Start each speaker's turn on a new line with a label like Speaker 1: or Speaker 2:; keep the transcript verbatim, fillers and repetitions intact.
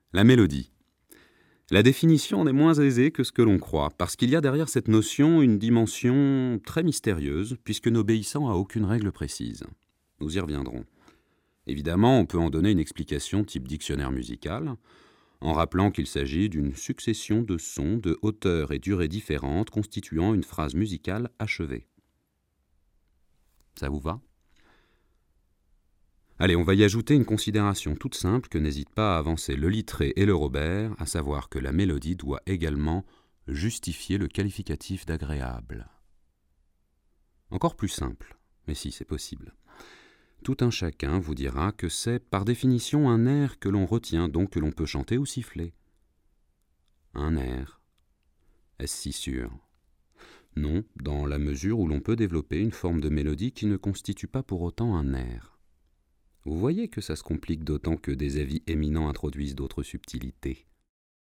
Speaker 1: La mélodie. La définition en est moins aisée que ce que l'on croit, parce qu'il y a derrière cette notion une dimension très mystérieuse, puisque n'obéissant à aucune règle précise. Nous y reviendrons. Évidemment, on peut en donner une explication type dictionnaire musical, en rappelant qu'il s'agit d'une succession de sons de hauteur et durée différentes constituant une phrase musicale achevée. Ça vous va ? Allez, on va y ajouter une considération toute simple que n'hésite pas à avancer le Littré et le Robert, à savoir que la mélodie doit également justifier le qualificatif d'agréable. Encore plus simple, mais si c'est possible. Tout un chacun vous dira que c'est par définition un air que l'on retient, donc que l'on peut chanter ou siffler. Un air. Est-ce si sûr ? Non, dans la mesure où l'on peut développer une forme de mélodie qui ne constitue pas pour autant un air. Vous voyez que ça se complique d'autant que des avis éminents introduisent d'autres subtilités.